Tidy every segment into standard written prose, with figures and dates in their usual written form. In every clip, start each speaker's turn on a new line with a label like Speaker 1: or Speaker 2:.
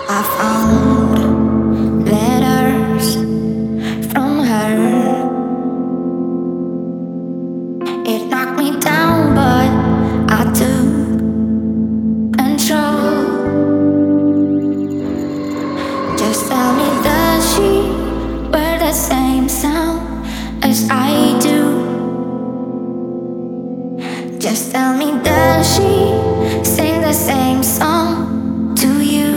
Speaker 1: I found letters from her. It knocked me down, but I took control. Just tell me, does she wear the same sound as I do? Just tell me, does she sing the same song to you?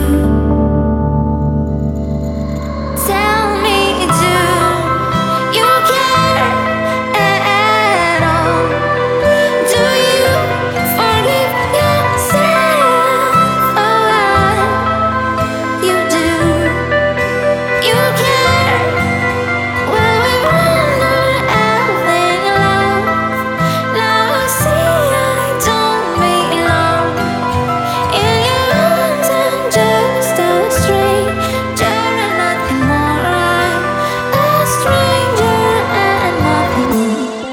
Speaker 1: Tell me, do you care at all? Do you forgive yourself? Oh, you do. You care when we run out in love. Now I see I don't belong in your arms. I'm just a stranger and nothing more. I'm a stranger and nothing.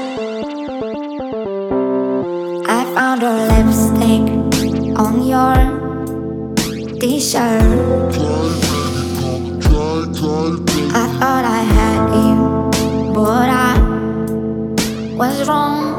Speaker 1: I found your lipstick on your t-shirt. I thought I had you, but I was wrong.